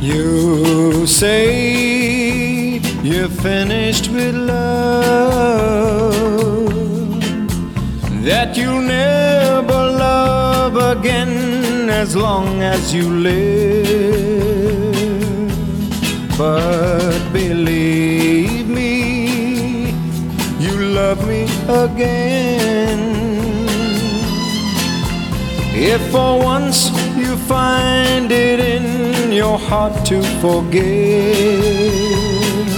You say you're finished with love, that you'll never love again as long as you live. But believe me, you love me again. If for once you find it in your heart to forgive,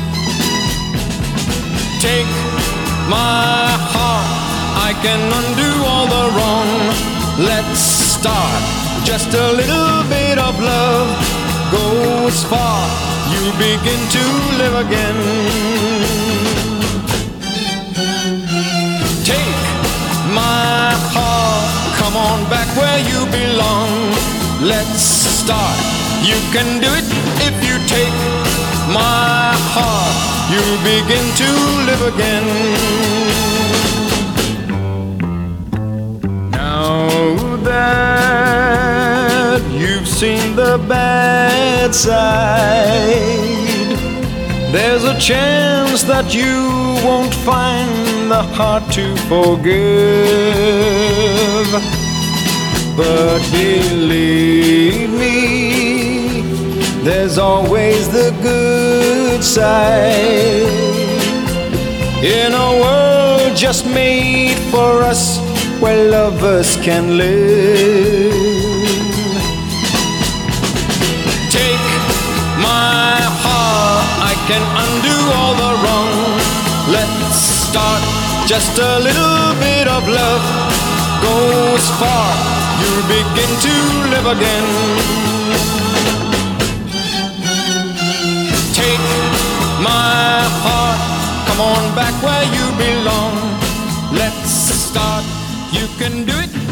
take my heart, I can undo all the wrong. Let's start, just a little bit of love goes far, you begin to live again. Take my heart, come on back where you belong. Let's start, you can do it if you take my heart, you begin to live again. Now that you've seen the bad side, there's a chance that you won't find the heart to forgive. But believe me, there's always the good side. In a world just made for us, where lovers can live. Take my heart, I can undo all the wrong. Let's start, just a little bit of love goes far, you begin to live again. Take my heart, come on back where you belong. Let's start, you can do it